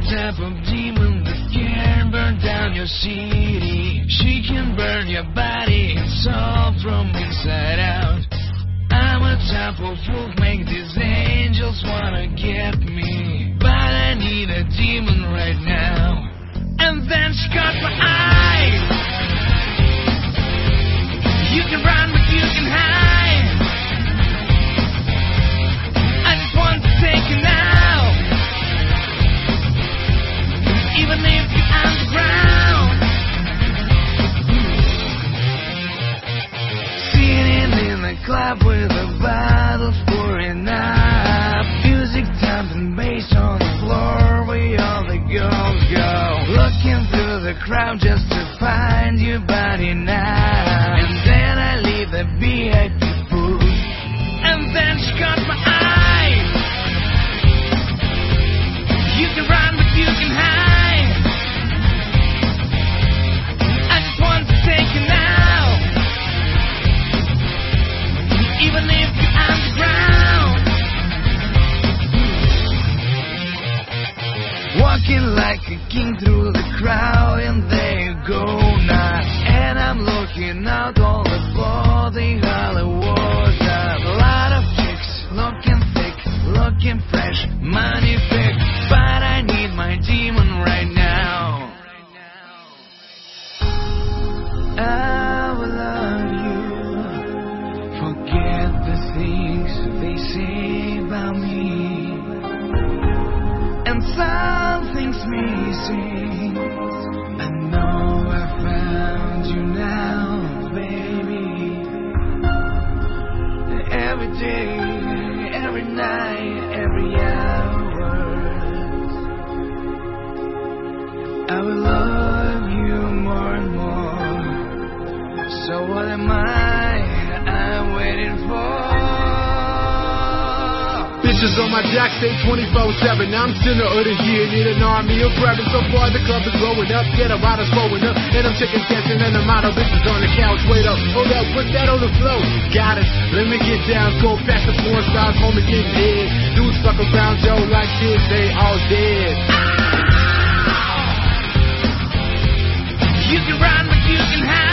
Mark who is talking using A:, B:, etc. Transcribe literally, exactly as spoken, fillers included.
A: type of demon that can burn down your city. She can burn your body and soul from inside out. I'm a type of wolf, make these angels wanna get me, but I need a demon right now. And then she caught my eye. You can run, but you can hide. I just want to take you now, even if you're underground. Sitting in a club with a bottle pouring up, music thumping bass on the floor where all the girls go. Looking through the crowd just to find your body now. And then I leave the V I P booth, and then she caught my eye. You can run, but you can hide. I just want to take you now, even if you're underground. Walking like a king through the crowd, and there you go now. And I'm looking out all the body Hollywood. A lot of chicks looking thick, looking fresh, money big, but I need my demon right now. I will love you. Forget the things they say about me, and something's missing. I know I found you now, baby. Every day, every night, every hour, I will love you more and more. So what am I? I'm waiting for.
B: Bitches on my jack stay twenty-four seven. I'm center of the year, need an army of grabbing. So far the club is blowing up, get a riders blowing up, and I'm chicken dancing and the model bitches on the couch. Wait up, hold up, put that on the floor. Got it, let me get down, go past the porn stars, home and get dead. Dudes fuck around Joe like this, they all dead.
A: You can run, but you can hide.